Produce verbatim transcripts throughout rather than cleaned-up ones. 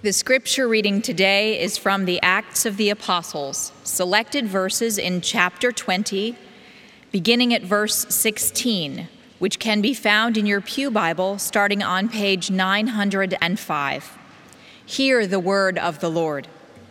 The scripture reading today is from the Acts of the Apostles, selected verses in chapter twenty, beginning at verse sixteen, which can be found in your Pew Bible starting on page nine hundred five. Hear the word of the Lord.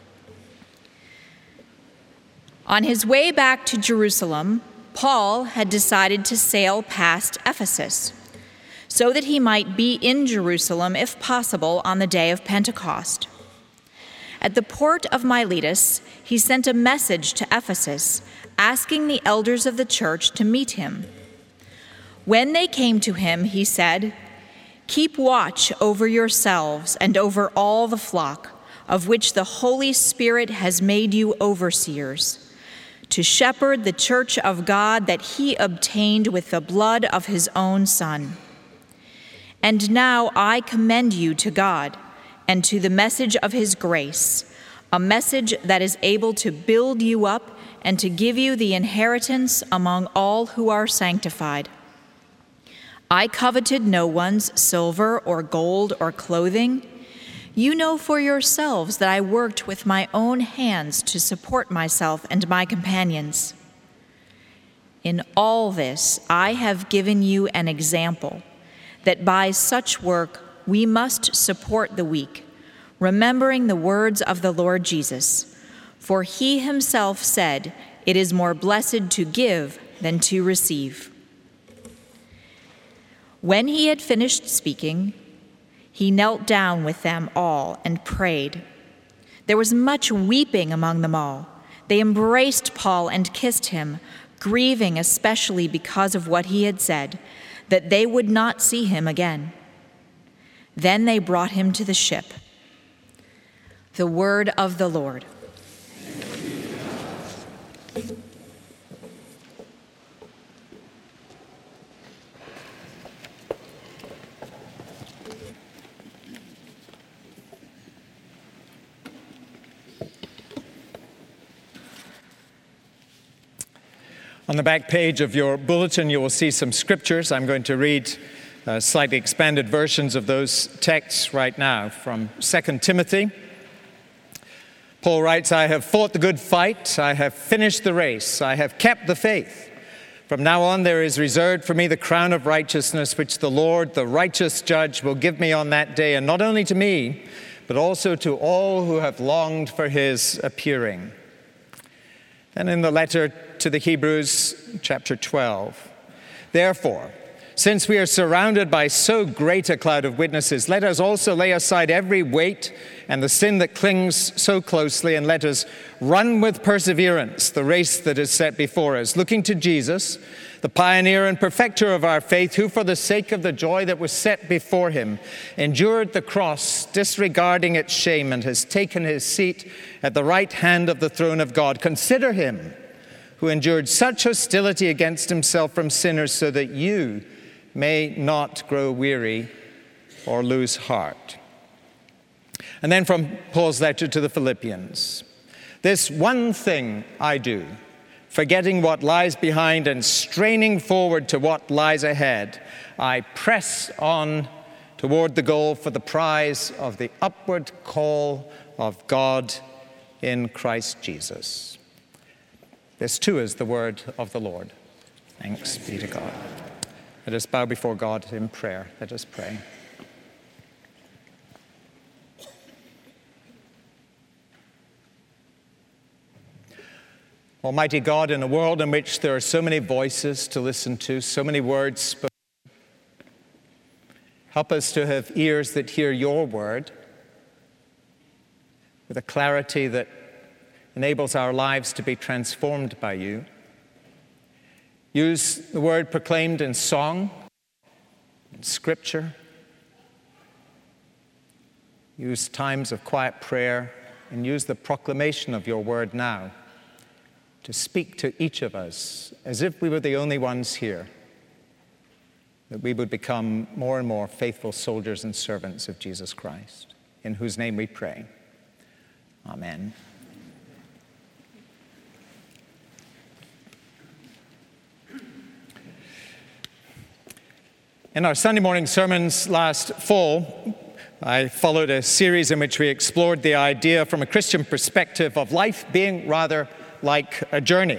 On his way back to Jerusalem, Paul had decided to sail past Ephesus, so that he might be in Jerusalem, if possible, on the day of Pentecost. At the port of Miletus, he sent a message to Ephesus, asking the elders of the church to meet him. When they came to him, he said, "Keep watch over yourselves and over all the flock, of which the Holy Spirit has made you overseers, to shepherd the church of God that he obtained with the blood of his own Son. And now I commend you to God and to the message of his grace, a message that is able to build you up and to give you the inheritance among all who are sanctified. I coveted no one's silver or gold or clothing. You know for yourselves that I worked with my own hands to support myself and my companions. In all this I have given you an example, that by such work we must support the weak, remembering the words of the Lord Jesus. For he himself said, 'It is more blessed to give than to receive.'" When he had finished speaking, he knelt down with them all and prayed. There was much weeping among them all. They embraced Paul and kissed him, grieving especially because of what he had said, that they would not see him again. Then they brought him to the ship. The word of the Lord. On the back page of your bulletin, you will see some scriptures. I'm going to read uh, slightly expanded versions of those texts right now from Second Timothy. Paul writes, "I have fought the good fight, I have finished the race, I have kept the faith. From now on there is reserved for me the crown of righteousness, which the Lord, the righteous judge, will give me on that day, and not only to me, but also to all who have longed for his appearing." And in the letter to the Hebrews, chapter twelve, "Therefore, since we are surrounded by so great a cloud of witnesses, let us also lay aside every weight and the sin that clings so closely, and let us run with perseverance the race that is set before us, looking to Jesus, the pioneer and perfecter of our faith, who for the sake of the joy that was set before him endured the cross, disregarding its shame, and has taken his seat at the right hand of the throne of God. Consider him who endured such hostility against himself from sinners, so that you may not grow weary or lose heart." And then from Paul's letter to the Philippians, "This one thing I do, forgetting what lies behind and straining forward to what lies ahead, I press on toward the goal for the prize of the upward call of God in Christ Jesus." This too is the word of the Lord. Thanks be to God. Let us bow before God in prayer. Let us pray. Almighty God, in a world in which there are so many voices to listen to, so many words spoken, help us to have ears that hear your word with a clarity that enables our lives to be transformed by you. Use the word proclaimed in song, in scripture. Use times of quiet prayer, and use the proclamation of your word now to speak to each of us as if we were the only ones here, that we would become more and more faithful soldiers and servants of Jesus Christ, in whose name we pray. Amen. In our Sunday morning sermons last fall, I followed a series in which we explored the idea from a Christian perspective of life being rather like a journey.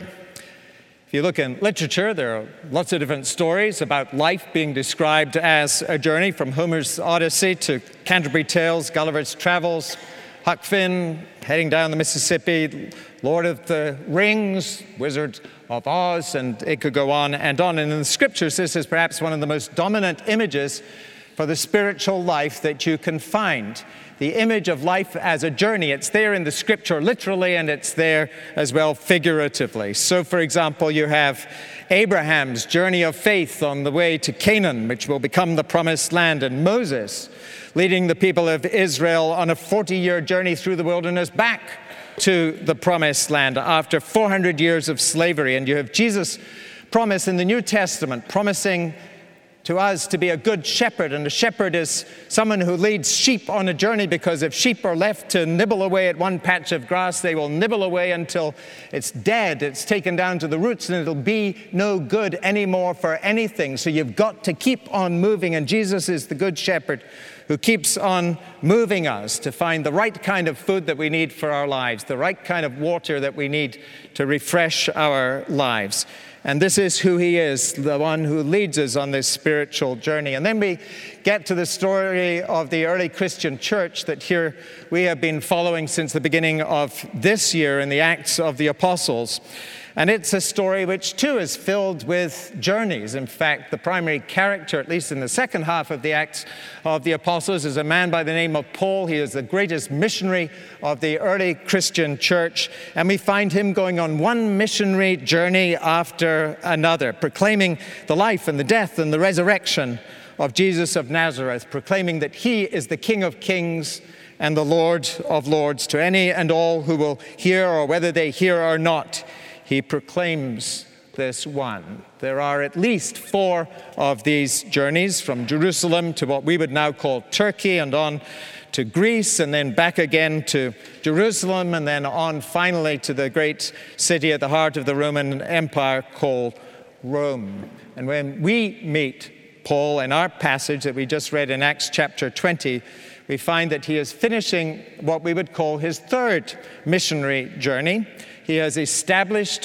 If you look in literature, there are lots of different stories about life being described as a journey, from Homer's Odyssey to Canterbury Tales, Gulliver's Travels, Huck Finn, heading down the Mississippi, Lord of the Rings, Wizard of Oz, and it could go on and on. And in the scriptures, this is perhaps one of the most dominant images for the spiritual life that you can find. The image of life as a journey. It's there in the scripture literally, and it's there as well figuratively. So, for example, you have Abraham's journey of faith on the way to Canaan, which will become the promised land, and Moses leading the people of Israel on a forty-year journey through the wilderness back to the promised land after four hundred years of slavery. And you have Jesus' promise in the New Testament, promising to us to be a good shepherd. And a shepherd is someone who leads sheep on a journey, because if sheep are left to nibble away at one patch of grass, they will nibble away until it's dead. It's taken down to the roots, and it'll be no good anymore for anything. So you've got to keep on moving. And Jesus is the good shepherd who keeps on moving us to find the right kind of food that we need for our lives, the right kind of water that we need to refresh our lives. And this is who he is, the one who leads us on this spiritual journey. And then we get to the story of the early Christian church that here we have been following since the beginning of this year in the Acts of the Apostles. And it's a story which, too, is filled with journeys. In fact, the primary character, at least in the second half of the Acts of the Apostles, is a man by the name of Paul. He is the greatest missionary of the early Christian church. And we find him going on one missionary journey after another, proclaiming the life and the death and the resurrection of Jesus of Nazareth, proclaiming that he is the King of Kings and the Lord of Lords to any and all who will hear, or whether they hear or not. He proclaims this one. There are at least four of these journeys, from Jerusalem to what we would now call Turkey, and on to Greece, and then back again to Jerusalem, and then on finally to the great city at the heart of the Roman Empire called Rome. And when we meet Paul in our passage that we just read in Acts chapter twenty, we find that he is finishing what we would call his third missionary journey. He has established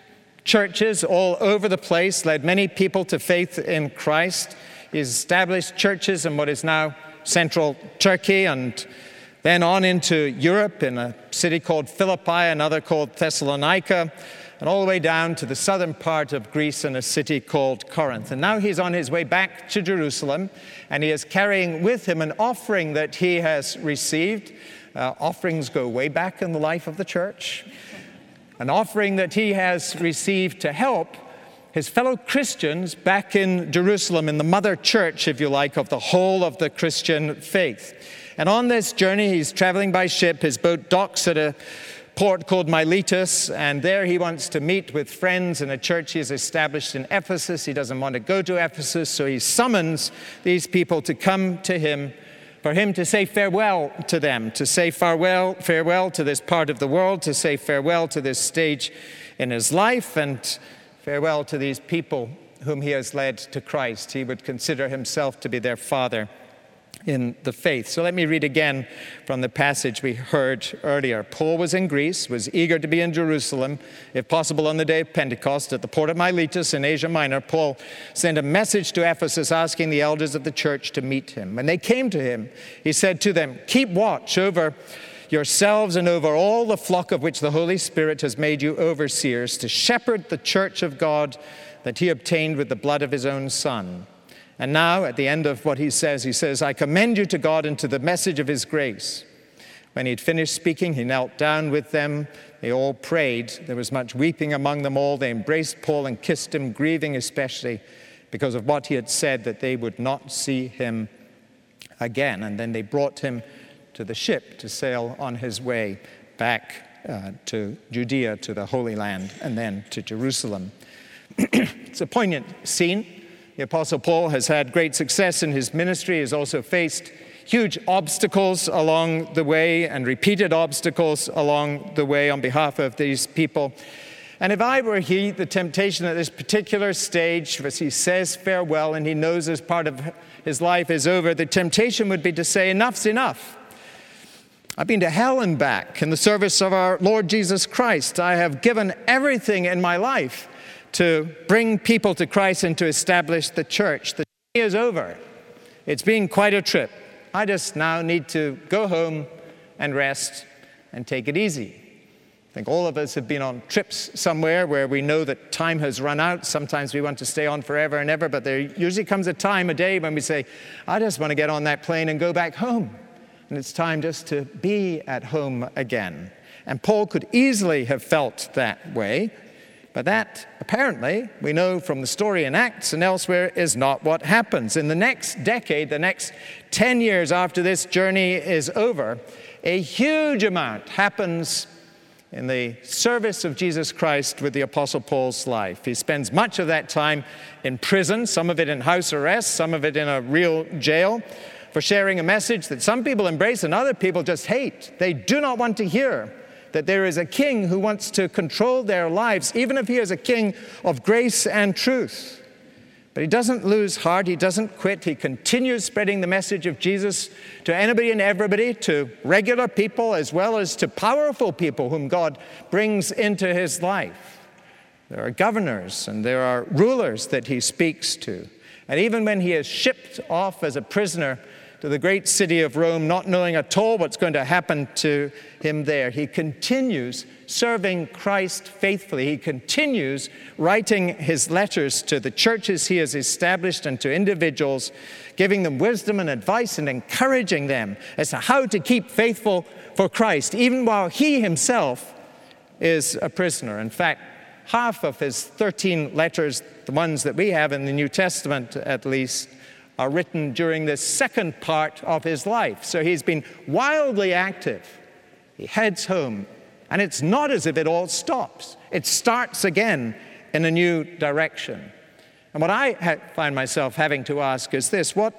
churches all over the place, led many people to faith in Christ. He has established churches in what is now central Turkey, and then on into Europe in a city called Philippi, another called Thessalonica, and all the way down to the southern part of Greece in a city called Corinth. And now he's on his way back to Jerusalem, and he is carrying with him an offering that he has received. Uh, offerings go way back in the life of the church. An offering that he has received to help his fellow Christians back in Jerusalem, in the mother church, if you like, of the whole of the Christian faith. And on this journey, he's traveling by ship. His boat docks at a port called Miletus, and there he wants to meet with friends in a church he has established in Ephesus. He doesn't want to go to Ephesus, so he summons these people to come to him, for him to say farewell to them, to say farewell, farewell to this part of the world, to say farewell to this stage in his life, and farewell to these people whom he has led to Christ. He would consider himself to be their father in the faith. So let me read again from the passage we heard earlier. Paul was in Greece, was eager to be in Jerusalem, if possible on the day of Pentecost. At the port of Miletus in Asia Minor, Paul sent a message to Ephesus asking the elders of the church to meet him. When they came to him, he said to them, "Keep watch over yourselves and over all the flock of which the Holy Spirit has made you overseers, to shepherd the church of God that he obtained with the blood of his own Son." And now, at the end of what he says, he says, "I commend you to God and to the message of his grace." When he had finished speaking, he knelt down with them. They all prayed. There was much weeping among them all. They embraced Paul and kissed him, grieving especially because of what he had said, that they would not see him again. And then they brought him to the ship to sail on his way back uh, to Judea, to the Holy Land, and then to Jerusalem. It's a poignant scene. The Apostle Paul has had great success in his ministry. He has also faced huge obstacles along the way, and repeated obstacles along the way on behalf of these people. And if I were he, the temptation at this particular stage, as he says farewell and he knows as part of his life is over, the temptation would be to say, enough's enough. I've been to hell and back in the service of our Lord Jesus Christ. I have given everything in my life to bring people to Christ and to establish the church. The journey is over. It's been quite a trip. I just now need to go home and rest and take it easy. I think all of us have been on trips somewhere where we know that time has run out. Sometimes we want to stay on forever and ever, but there usually comes a time, a day, when we say, I just want to get on that plane and go back home. And it's time just to be at home again. And Paul could easily have felt that way, but that, apparently, we know from the story in Acts and elsewhere, is not what happens. In the next decade, the next ten years after this journey is over, a huge amount happens in the service of Jesus Christ with the Apostle Paul's life. He spends much of that time in prison, some of it in house arrest, some of it in a real jail, for sharing a message that some people embrace and other people just hate. They do not want to hear that there is a king who wants to control their lives, even if he is a king of grace and truth. But he doesn't lose heart. He doesn't quit. He continues spreading the message of Jesus to anybody and everybody, to regular people as well as to powerful people whom God brings into his life. There are governors and there are rulers that he speaks to. And even when he is shipped off as a prisoner to the great city of Rome, not knowing at all what's going to happen to him there, he continues serving Christ faithfully. He continues writing his letters to the churches he has established and to individuals, giving them wisdom and advice and encouraging them as to how to keep faithful for Christ, even while he himself is a prisoner. In fact, half of his thirteen letters, the ones that we have in the New Testament at least, are written during this second part of his life. So he's been wildly active. He heads home, and it's not as if it all stops. It starts again in a new direction. And what I ha- find myself having to ask is this: what,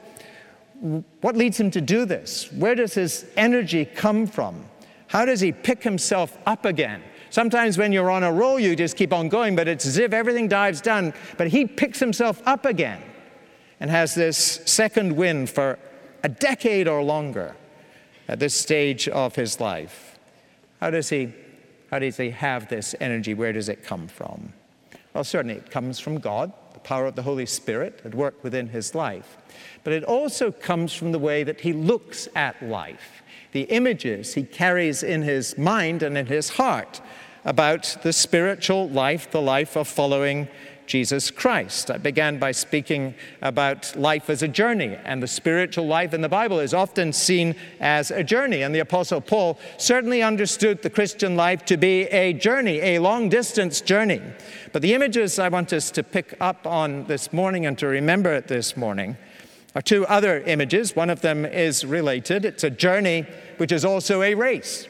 what leads him to do this? Where does his energy come from? How does he pick himself up again? Sometimes when you're on a roll, you just keep on going, but it's as if everything dives down. But he picks himself up again and has this second wind for a decade or longer at this stage of his life. How does he, how does he have this energy? Where does it come from? Well, certainly it comes from God, the power of the Holy Spirit at work within his life. But it also comes from the way that he looks at life, the images he carries in his mind and in his heart about the spiritual life, the life of following Jesus Christ. I began by speaking about life as a journey, and the spiritual life in the Bible is often seen as a journey. And the Apostle Paul certainly understood the Christian life to be a journey, a long-distance journey. But the images I want us to pick up on this morning and to remember this morning are two other images. One of them is related. It's a journey which is also a race,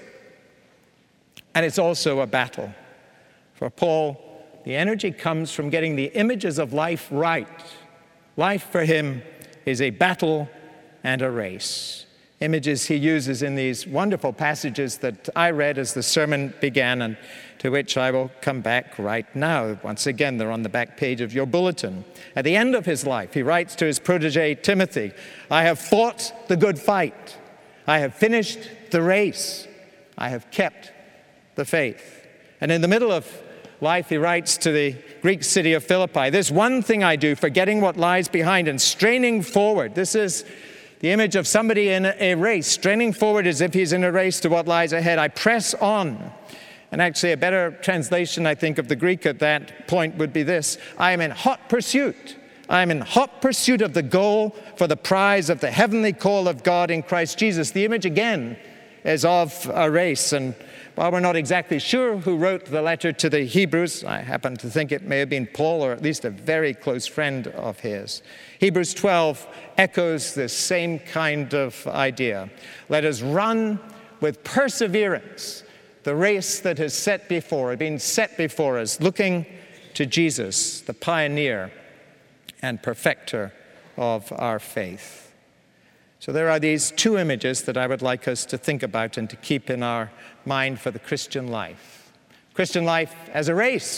and it's also a battle. For Paul, the energy comes from getting the images of life right. Life for him is a battle and a race. Images he uses in these wonderful passages that I read as the sermon began and to which I will come back right now. Once again, they're on the back page of your bulletin. At the end of his life, he writes to his protege Timothy, I have fought the good fight. I have finished the race. I have kept the faith. And in the middle of life, he writes to the Greek city of Philippi, this one thing I do, forgetting what lies behind and straining forward. This is the image of somebody in a race, straining forward as if he's in a race to what lies ahead. I press on. And actually, a better translation, I think, of the Greek at that point would be this: I am in hot pursuit. I am in hot pursuit of the goal for the prize of the heavenly call of God in Christ Jesus. The image, again, is of a race. And while we're not exactly sure who wrote the letter to the Hebrews, I happen to think it may have been Paul, or at least a very close friend of his. Hebrews twelve echoes this same kind of idea. Let us run with perseverance the race that is set before, been set before us, looking to Jesus, the pioneer and perfecter of our faith. So there are these two images that I would like us to think about and to keep in our mind for the Christian life. Christian life as a race,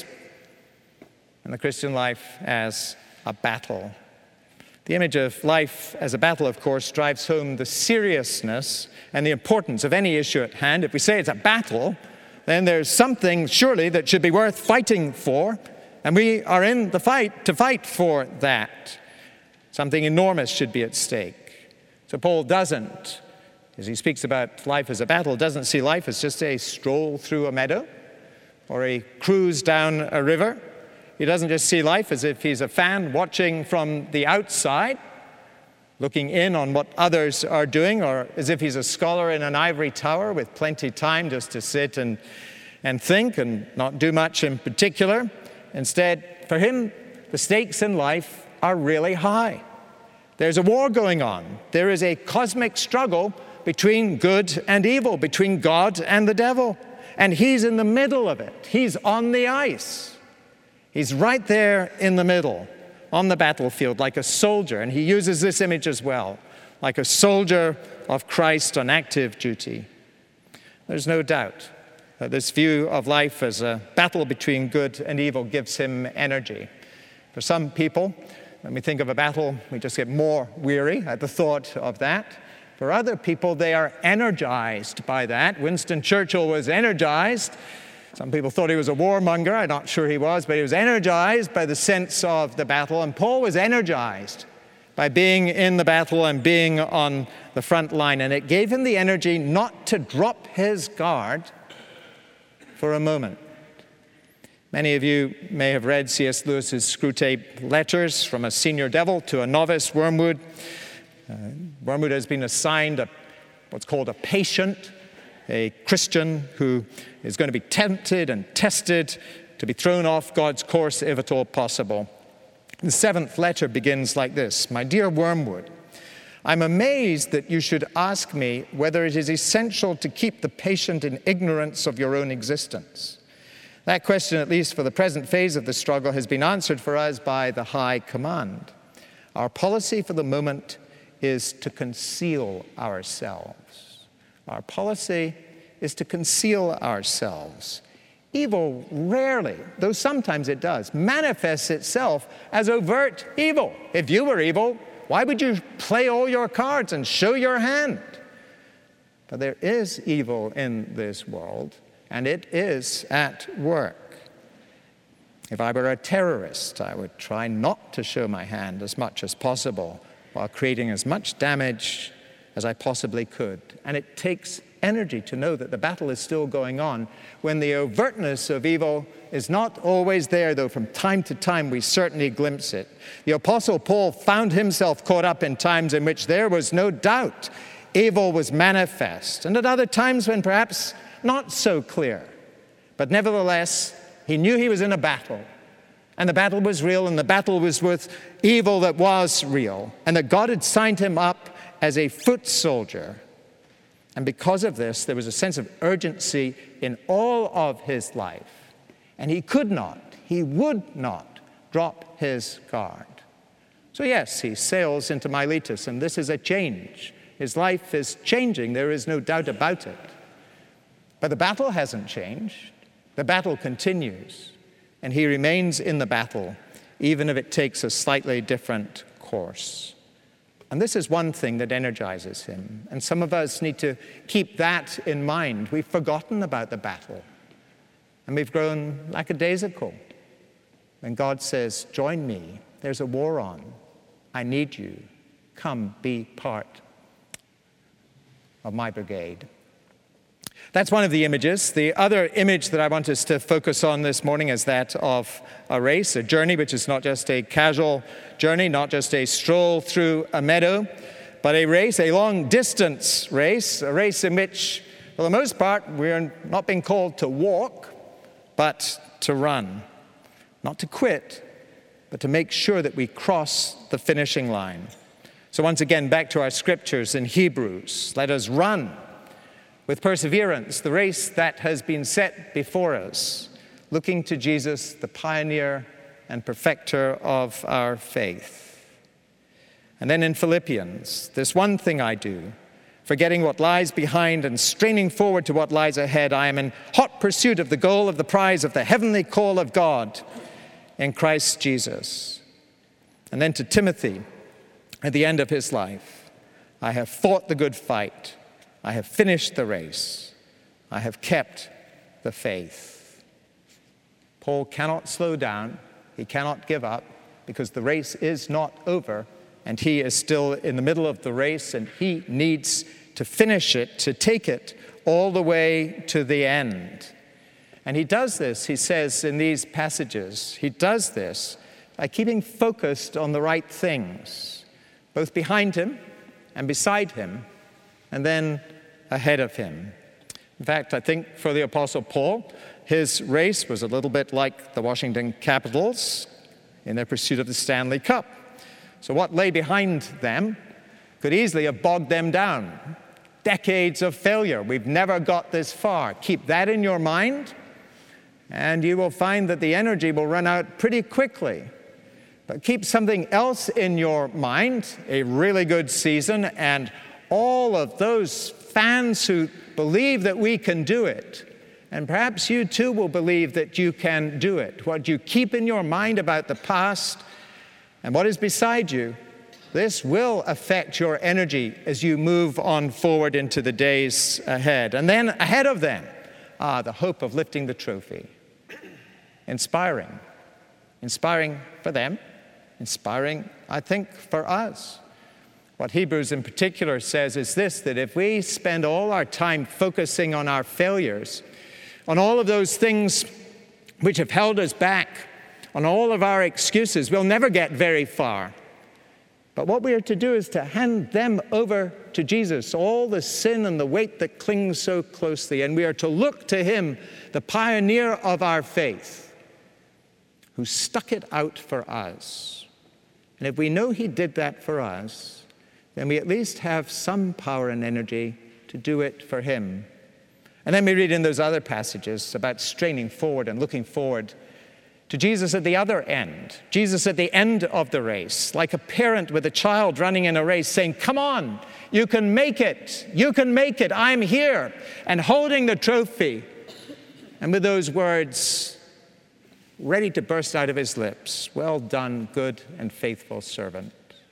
and the Christian life as a battle. The image of life as a battle, of course, drives home the seriousness and the importance of any issue at hand. If we say it's a battle, then there's something surely that should be worth fighting for, and we are in the fight to fight for that. Something enormous should be at stake. So Paul doesn't, as he speaks about life as a battle, doesn't see life as just a stroll through a meadow or a cruise down a river. He doesn't just see life as if he's a fan watching from the outside, looking in on what others are doing, or as if he's a scholar in an ivory tower with plenty of time just to sit and, and think and not do much in particular. Instead, for him, the stakes in life are really high. There's a war going on. There is a cosmic struggle between good and evil, between God and the devil. And he's in the middle of it. He's on the ice. He's right there in the middle, on the battlefield, like a soldier. And he uses this image as well, like a soldier of Christ on active duty. There's no doubt that this view of life as a battle between good and evil gives him energy. For some people, when we think of a battle, we just get more weary at the thought of that. For other people, they are energized by that. Winston Churchill was energized. Some people thought he was a warmonger. I'm not sure he was, but he was energized by the sense of the battle. And Paul was energized by being in the battle and being on the front line. And it gave him the energy not to drop his guard for a moment. Many of you may have read C S Lewis's Screwtape Letters, From a Senior Devil to a Novice Wormwood. Uh, Wormwood has been assigned a, what's called a patient, a Christian who is going to be tempted and tested to be thrown off God's course if at all possible. The seventh letter begins like this: My dear Wormwood, I'm amazed that you should ask me whether it is essential to keep the patient in ignorance of your own existence. That question, at least for the present phase of the struggle, has been answered for us by the High Command. Our policy for the moment is to conceal ourselves. Our policy is to conceal ourselves. Evil rarely, though sometimes it does, manifests itself as overt evil. If you were evil, why would you play all your cards and show your hand? But there is evil in this world, and it is at work. If I were a terrorist, I would try not to show my hand as much as possible, while creating as much damage as I possibly could. And it takes energy to know that the battle is still going on when the overtness of evil is not always there, though from time to time we certainly glimpse it. The Apostle Paul found himself caught up in times in which there was no doubt evil was manifest, and at other times when perhaps not so clear. But nevertheless, he knew he was in a battle. And the battle was real, and the battle was with evil that was real, and that God had signed him up as a foot soldier. And because of this, there was a sense of urgency in all of his life. And he could not, he would not drop his guard. So yes, he sails into Miletus, and this is a change. His life is changing, there is no doubt about it. But the battle hasn't changed. The battle continues. And he remains in the battle, even if it takes a slightly different course. And this is one thing that energizes him. And some of us need to keep that in mind. We've forgotten about the battle. And we've grown lackadaisical. When God says, join me, there's a war on. I need you. Come be part of my brigade. That's one of the images. The other image that I want us to focus on this morning is that of a race, a journey, which is not just a casual journey, not just a stroll through a meadow, but a race, a long-distance race, a race in which, for the most part, we're not being called to walk, but to run. Not to quit, but to make sure that we cross the finishing line. So once again, back to our scriptures in Hebrews. Let us run with perseverance the race that has been set before us, looking to Jesus, the pioneer and perfecter of our faith. And then in Philippians, this one thing I do, Forgetting what lies behind and straining forward to what lies ahead, I am in hot pursuit of the goal of the prize of the heavenly call of God in Christ Jesus. And then to Timothy, at the end of his life, I have fought the good fight. I have finished the race. I have kept the faith. Paul cannot slow down. He cannot give up because the race is not over and he is still in the middle of the race and he needs to finish it, to take it all the way to the end. And he does this, he says in these passages, he does this by keeping focused on the right things, both behind him and beside him, and then ahead of him. In fact, I think for the Apostle Paul, his race was a little bit like the Washington Capitals in their pursuit of the Stanley Cup. So what lay behind them could easily have bogged them down. Decades of failure. We've never got this far. Keep that in your mind, and you will find that the energy will run out pretty quickly. But keep something else in your mind, a really good season, and all of those fans who believe that we can do it. And perhaps you too will believe that you can do it. What you keep in your mind about the past and what is beside you, this will affect your energy as you move on forward into the days ahead. And then ahead of them, ah, the hope of lifting the trophy. Inspiring. Inspiring for them. Inspiring, I think, for us. What Hebrews in particular says is this, that if we spend all our time focusing on our failures, on all of those things which have held us back, on all of our excuses, we'll never get very far. But what we are to do is to hand them over to Jesus, all the sin and the weight that clings so closely, and we are to look to him, the pioneer of our faith, who stuck it out for us. And if we know he did that for us, then we at least have some power and energy to do it for him. And then we read in those other passages about straining forward and looking forward to Jesus at the other end, Jesus at the end of the race, like a parent with a child running in a race saying, come on, you can make it, you can make it, I'm here, and holding the trophy. And with those words ready to burst out of his lips, well done, good and faithful servant.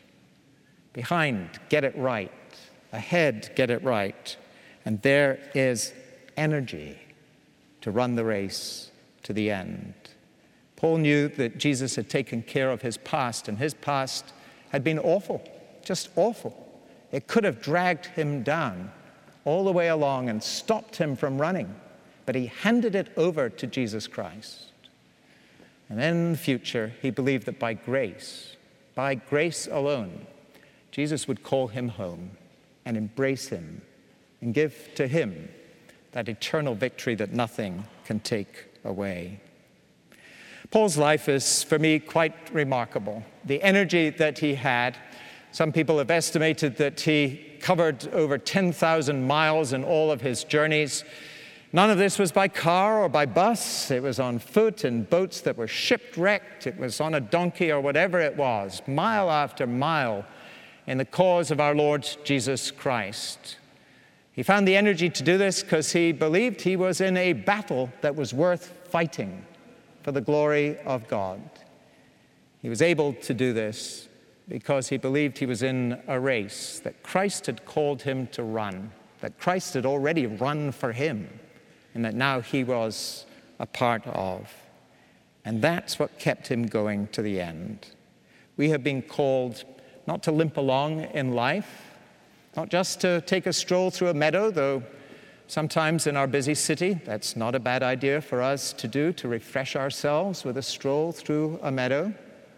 Behind, get it right. Ahead, get it right. And there is energy to run the race to the end. Paul knew that Jesus had taken care of his past, and his past had been awful, just awful. It could have dragged him down all the way along and stopped him from running, but he handed it over to Jesus Christ. And then in the future, he believed that by grace, by grace alone, Jesus would call him home and embrace him and give to him that eternal victory that nothing can take away. Paul's life is, for me, quite remarkable. The energy that he had, some people have estimated that he covered over ten thousand miles in all of his journeys. None of this was by car or by bus. It was on foot in boats that were shipwrecked. It was on a donkey or whatever it was, mile after mile, in the cause of our Lord Jesus Christ. He found the energy to do this because he believed he was in a battle that was worth fighting for the glory of God. He was able to do this because he believed he was in a race that Christ had called him to run, that Christ had already run for him, and that now he was a part of. And that's what kept him going to the end. We have been called not to limp along in life, not just to take a stroll through a meadow, though sometimes in our busy city, that's not a bad idea for us to do, to refresh ourselves with a stroll through a meadow.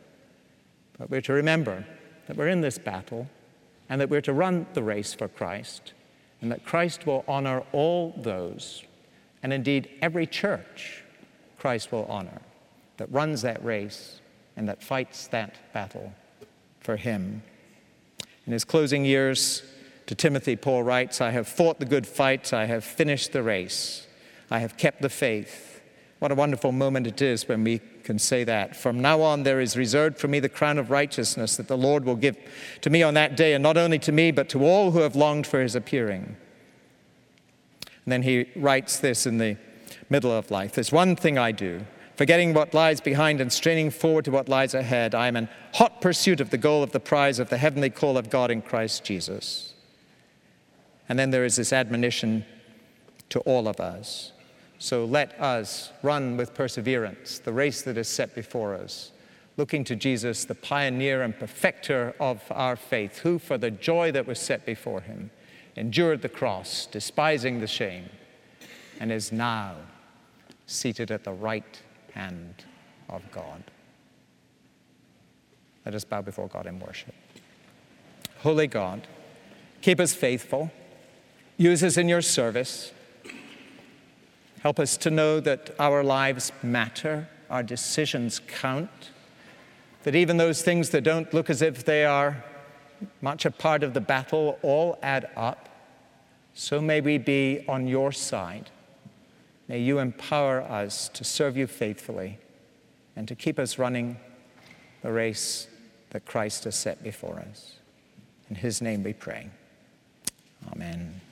But we're to remember that we're in this battle and that we're to run the race for Christ, and that Christ will honor all those, and indeed every church Christ will honor, that runs that race and that fights that battle for him. In his closing years to Timothy, Paul writes, I have fought the good fight, I have finished the race, I have kept the faith, What a wonderful moment it is when we can say that. From now on, there is reserved for me the crown of righteousness that the Lord will give to me on that day, and not only to me, but to all who have longed for his appearing. And then he writes this in the middle of life. There's one thing I do, forgetting what lies behind and straining forward to what lies ahead. I am in hot pursuit of the goal of the prize of the heavenly call of God in Christ Jesus. And then there is this admonition to all of us. So let us run with perseverance the race that is set before us, looking to Jesus, the pioneer and perfecter of our faith, who for the joy that was set before him endured the cross, despising the shame, and is now seated at the right hand of God. Let us bow before God in worship. Holy God, keep us faithful. Use us in your service. Help us to know that our lives matter, our decisions count, that even those things that don't look as if they are much a part of the battle all add up. So may we be on your side. May you empower us to serve you faithfully and to keep us running the race that Christ has set before us. In his name we pray. Amen.